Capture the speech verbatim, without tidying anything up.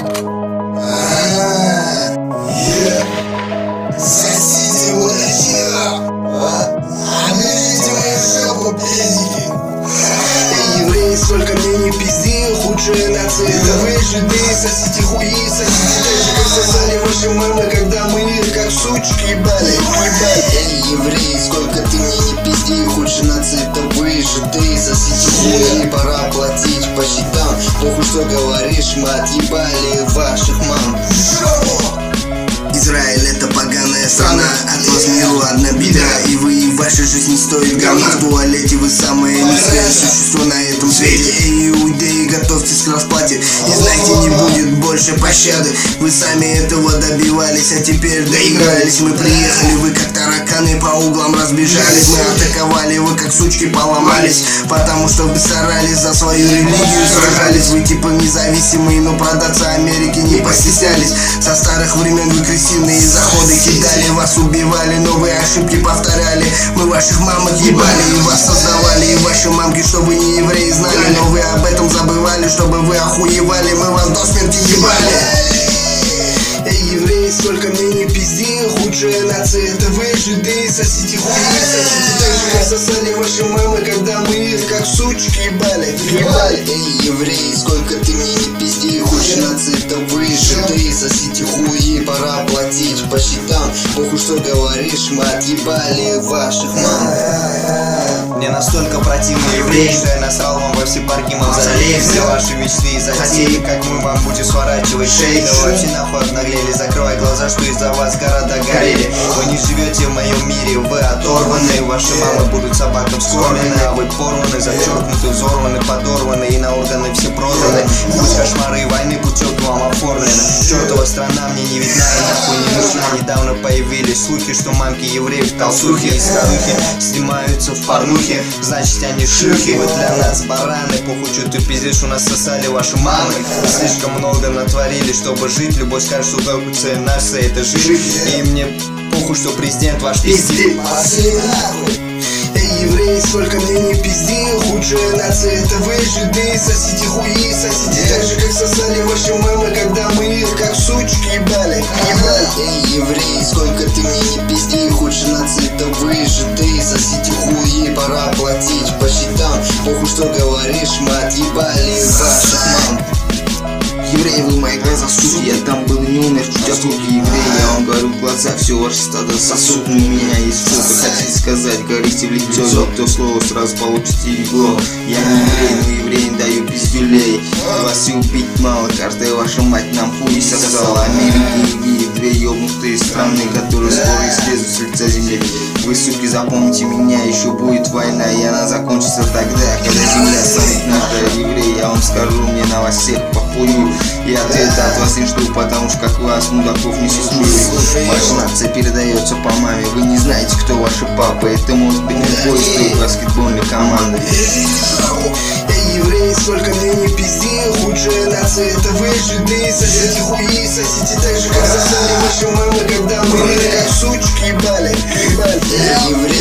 Сосите его нахера! А берите мои жопу, пиздики! Эй, евреи, сколько мне не пизди, худшая нация, это вы, жиды, сосите хуи, сосите так же, как сосали ваши мамы, когда мы их как сучки ебали, ебали. Эй, евреи, сколько ты мне не пизди, худшая нация, это вы, жиды, сосите хуи, пора платить по счетам, похуй, что говоришь, мы отъебали ваших мам. Израиль — это поганая страна, от вас миру одна беда, и вы и ваша жизнь не стоит говна. В туалете вы самое низкое существо на этом свете. Эй, иудеи, готовьтесь к расплате, и знайте, не будет больше пощады. Вы сами этого добивались, а теперь доигрались. Мы приехали, вы как тараканы по углам разбежались. Мы атаковали, вы как сучки поломались, потому что вы старались за свою религию, сражались. Вы типа независимые, но продаться Америке не постеснялись. Со старых времен вы крысиные заходы кидали, вас убивали, новые ошибки повторяли. Мы ваших мамок ебали и вас создавали, и ваши мамки, что вы не евреи, знали, но вы об этом забывали, чтобы вы охуевали. Мы вас до смерти ебали. Эй, евреи, сколько мне не пизди, худшая нация, это вы, жиды, сосите хуи, сосите так же, как сосали ваши мамы, когда мы их как сучки ебали, ебали. Эй, евреи, сколько ты мне не пизди, худшая нация, это вы, жиды, сосите хуи, пора платить по счетам, похуй, что говоришь, мы отъебали ваших мам. Мне настолько противны евреи, что я насрал вам во все парки мавзолеев. Все ваши мечты и затеи, как мы вам будем сворачивать шеи. Да вообще нахуй обнаглели, закрывай глаза, что из-за вас города горели. Вы не живете в моем мире, вы оторваны. Ваши мамы будут собакам скормлены, а вы порваны, зачеркнуты, взорваны, подорваны и на органы все проданы. Пусть кошмары и войны путем вам оформлены. Чертова страна мне не видна и нахуй не нужна. Недавно появились слухи, что мамки евреев толстухи и старухи снимаются в порнухе. Значит, они шлюхи, вы для нас бараны. Похуй, что ты пиздишь, у нас сосали ваши мамы. Слишком много натворили, чтобы жить. Любовь скажет, что только цель наша, это жить. И мне похуй, что президент ваш пиздит. Эй, евреи, сколько мне не пизди, худшая нация, это вы, жиды, сосите хуи, сосите так же, как сосали ваши мамы, когда мы их как сучки ебали, ебали. Эй, евреи, сколько ты мне не пизди, худшая нация, это вы, жиды, сосите хуи, пора платить по счетам, похуй, что говоришь, мы отъебали ваших мам. Евреи, вы мои глаза суки, я там был и не умер, чуть от руки евреи. Я вам говорю в глаза, все ваше стадо сосуд. У меня есть что-то хотите сказать, говорите в лицо, кто слово сразу получите игло. Я не еврей, но еврей не даю пиздюлей. Вас и убить мало, каждая ваша мать нам хуй сосала. Америка и две ебнутые страны, которые скоро исчезнут с лица земли. Вы, суки, запомните меня, еще будет война, и она закончится тогда, когда земля станет наша. Евреи, я вам скажу, мне на вас всех похую. И ответа от вас не жду, потому что как вас, мудаков, не существует. Ваша нация передается по маме, вы не знаете, кто ваши папы. Это может быть любой из той баскетбольной команды. Эй, евреи, сколько мне не пизди, худшая нация, это вы, жиды, сосите хуи, сосите так же, как сосали ваши мамы, когда мы их как сучки ебали, ебали. Эй, евреи,